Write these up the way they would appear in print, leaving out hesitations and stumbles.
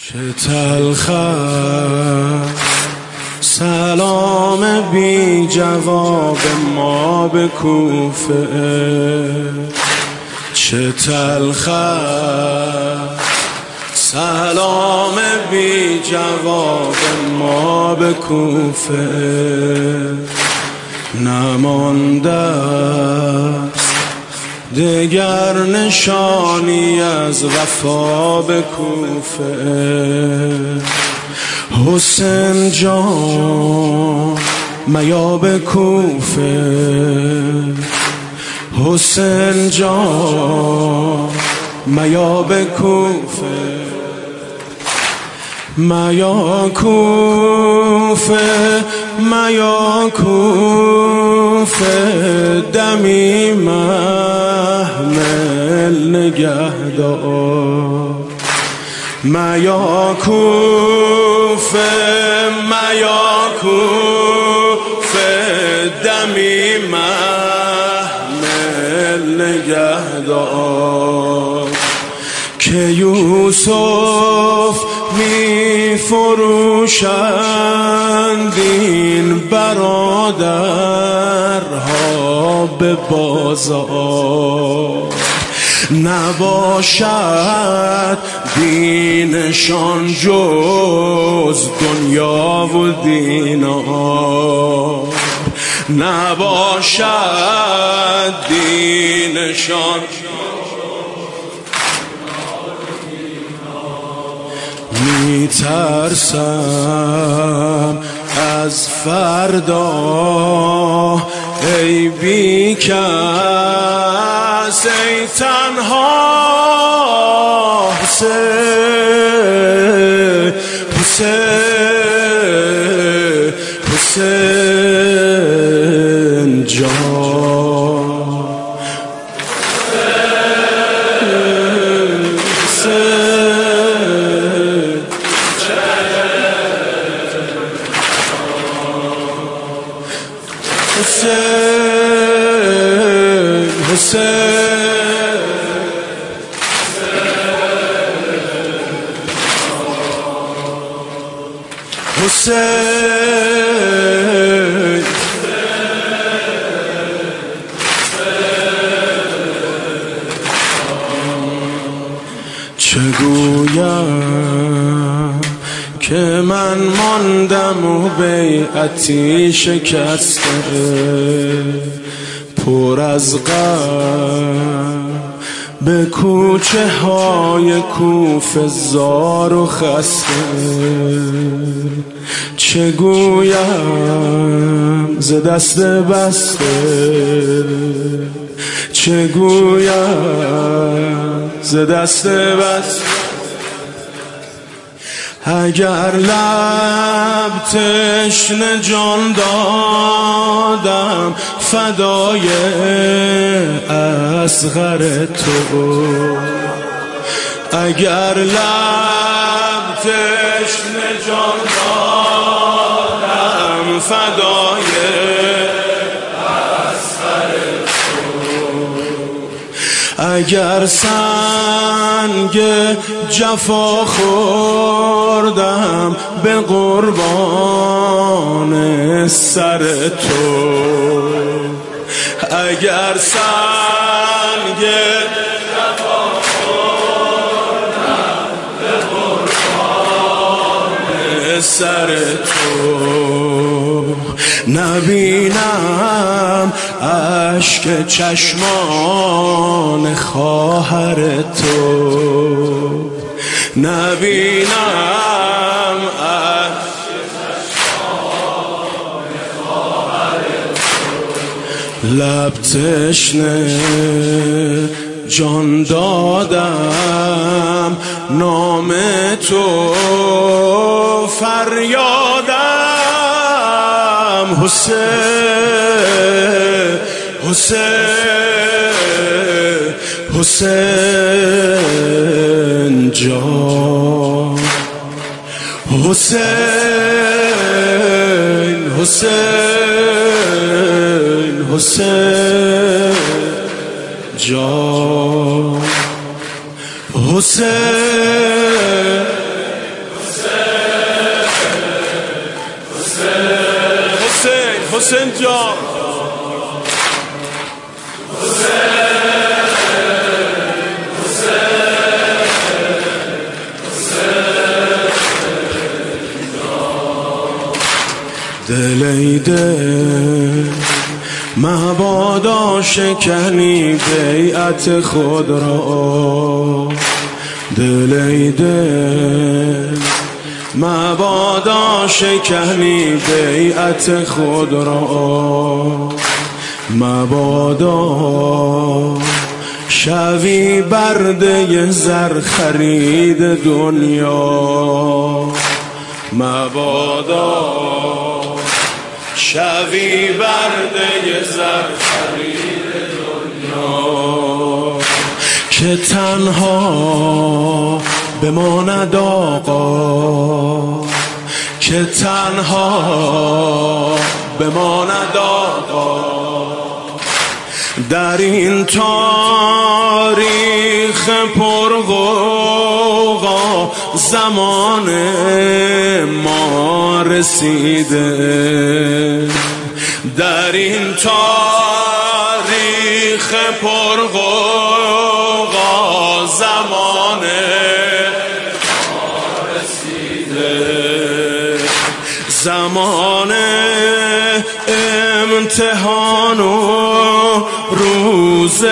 چه تلخ سلام بی جواب ما به کوفه، چه تلخ سلام بی جواب ما به کوفه، نمانده است دگر نشانی از وفا به کوفه. حسین جان میا به کوفه، حسین جان میا به کوفه، میا کوفه، میا کوفه، دمی محمل نگهدار، میا کوفه، میا کوفه، دمی محمل نگهدار، که یوسف می فروشند این برادرها به بازار، نباشد دینشان جز دنیا و دینار، نباشد دینشان می ترسم از فردا ای بی کس، ای تنها حسین، حسین، حسین جان، حسین، حسین، حسین، چه گویم که من ماندم و بیعتی شکسته، پر از غم به کوچه های کوفه زار و خسته، چه گویم ز دست بسته، چه گویم ز دست بسته، اگر لب تشنه جان دادم فدای اصغر تو، اگر لب تشنه جان دادم فدای اصغر تو، اگر سنگ جفا خوردم به قربان سر تو، اگر سنگ جفا خوردم به قربان سر تو، نبینم اشک چشمان خواهر تو، نبینم اشک چشمان خواهر تو، لب تشنه جان دادم نام تو فریادم، حسین، حسین، حسین جان، حسین، حسین، حسین جان، حسین حسین جان دل ای دل مبادا شکنی بیعت خود را، دل ای دل مبادا شکنی بیعت خود را، مبادا شوی برده زر خرید دنیا، مبادا شوی برده زر خرید دنیا، که تنها بماند آقا، که تنها بماند آقا در این تاریخ پرغوغا، زمان ما رسیده، در این تاریخ پرغوغا زمان ما رسیده، زمان امتحان و روز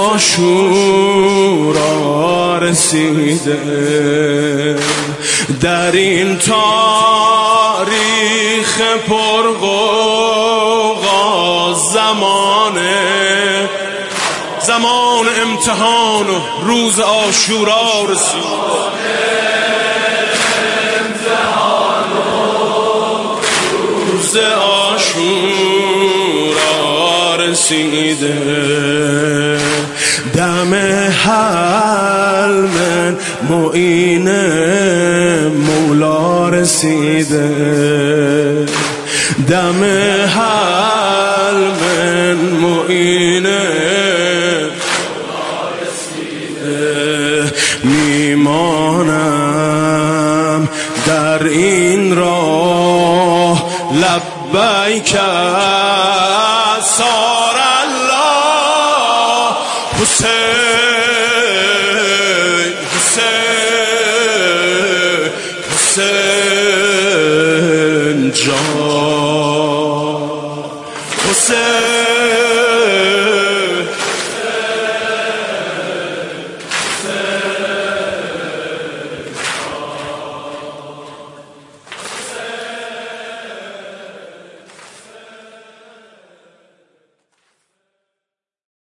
عاشورا رسیده، در این تاریخ پرغوغا زمان امتحان و روز عاشورا رسیده، روز عاشورا رسیده، دم حلم معین مولا رسیده، دم حلم معین مولا رسیده، میمانم در این راه لبیک سار الله حسین حسین حسین جان حسین